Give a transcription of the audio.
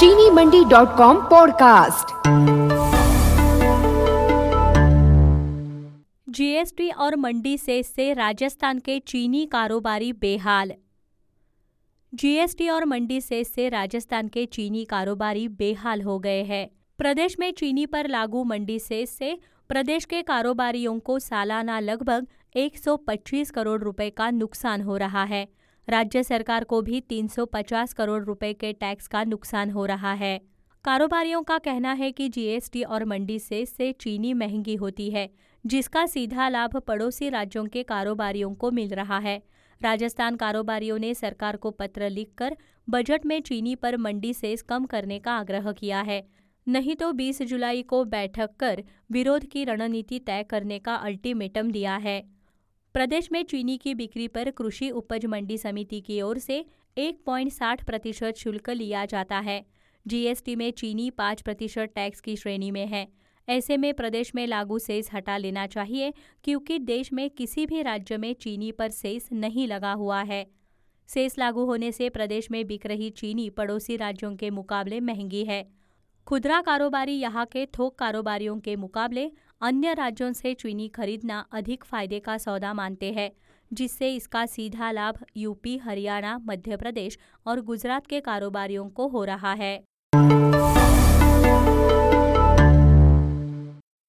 चीनीमंडी.com podcast. GST और मंडी cess से राजस्थान के चीनी कारोबारी बेहाल। जीएसटी और मंडी सेस से राजस्थान के चीनी कारोबारी बेहाल हो गए हैं। प्रदेश में चीनी पर लागू मंडी सेस से प्रदेश के कारोबारियों को सालाना लगभग 125 करोड़ रुपए का नुकसान हो रहा है। राज्य सरकार को भी 350 करोड़ रुपए के टैक्स का नुकसान हो रहा है। कारोबारियों का कहना है कि जीएसटी और मंडी सेस से चीनी महंगी होती है, जिसका सीधा लाभ पड़ोसी राज्यों के कारोबारियों को मिल रहा है। राजस्थान कारोबारियों ने सरकार को पत्र लिखकर बजट में चीनी पर मंडी सेस कम करने का आग्रह किया है, नहीं तो 20 जुलाई को बैठक कर विरोध की रणनीति तय करने का अल्टीमेटम दिया है। प्रदेश में चीनी की बिक्री पर कृषि उपज मंडी समिति की ओर से 1.60% शुल्क लिया जाता है। जीएसटी में चीनी 5% टैक्स की श्रेणी में है। ऐसे में प्रदेश में लागू सेस हटा लेना चाहिए, क्योंकि देश में किसी भी राज्य में चीनी पर सेस नहीं लगा हुआ है। सेस लागू होने से प्रदेश में बिक रही चीनी पड़ोसी राज्यों के मुकाबले महंगी है। खुदरा कारोबारी यहाँ के थोक कारोबारियों के मुकाबले अन्य राज्यों से चीनी खरीदना अधिक फायदे का सौदा मानते हैं, जिससे इसका सीधा लाभ यूपी, हरियाणा, मध्य प्रदेश और गुजरात के कारोबारियों को हो रहा है।